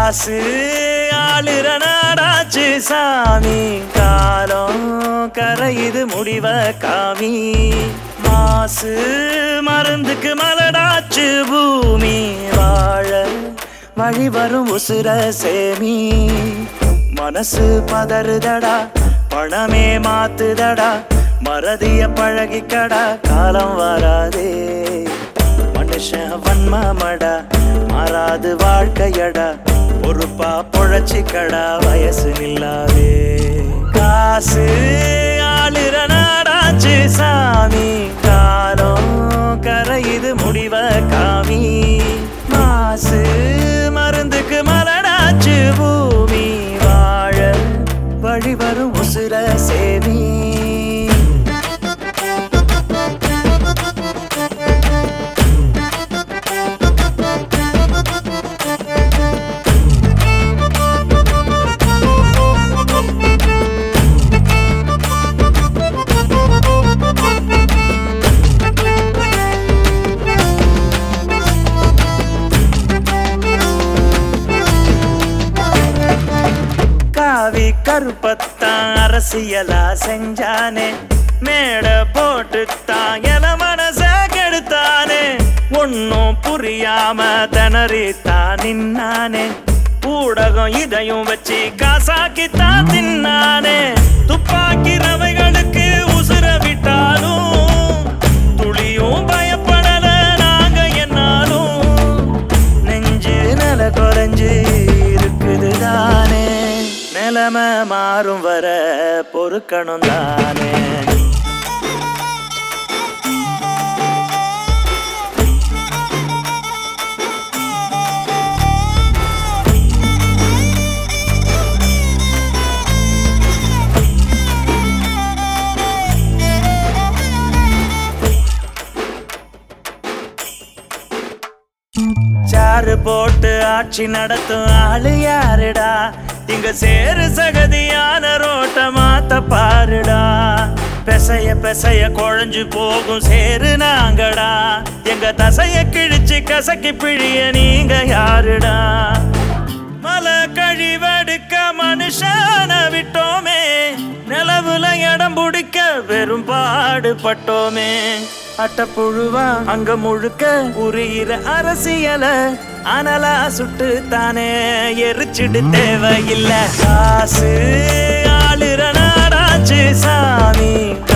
காசு ஆளுற நாடாச்சு சாமி காலம் கரையுது முடிவ காமி மாசு மருந்துக்கு மலடாச்சு பூமி வாழ வழி வரும் உசுர சேமி மனசு பதறுதடா பணமே மாத்துதடா மறதிய பழகிக்கடா காலம் வராதே மனுஷன் வன்மமடா மாறாது வாழ்க்கையடா பொறுப்பா பொழச்சிக்கடா வயசு நில்லாதே காசு ஆளுற நாடாச்சு சாமி காலம் கரையுது முடிவ காமி மாசு மருந்துக்கு மலடாச்சு பூமி வாழ வழி வரும் உசுர சேமி காவி கருப்பத்தான் அரசியலா செஞ்சானே மேட போட்டுத்தான் என மனச கெடுத்தானே ஒன்னும் புரியாம திணறித்தான் நின்னானே ஊடகம் இதையும் வச்சு காசாக்கித்தான் தின்னானே துப்பாக்கி ரவைகளுக்கு உசுர விட்டாலும் துளியும் பயப்படல நாங்க என்னாலும் நெஞ்சு நல குறைஞ்சு இருக்குதுதானே நிலைமை மாறும் வர பொறுக்கணும் தானே சாறு போட்டு ஆட்சி நடத்தும் ஆளு யாருடா இங்க சேரு சகதியான ரோட்ட மாத்த பாருடா பெசைய பெசைய குழஞ்சு போகும் சேரு நாங்கடா எங்க தசைய கிழிச்சு கசக்கி பிழிய நீங்க யாருடா மலை கழிவெடுக்க மனுஷன விட்டோமே நிலவுல இடம் பிடிக்க வெறும் பாடுபட்டோமே அட்டப்புழுவா அங்க முழுக்க உரியிற அரசியல அனலா சுட்டு தானே எரிச்சிடு தேவையில்லை காசு ஆளுற நாடாச்சு சாமி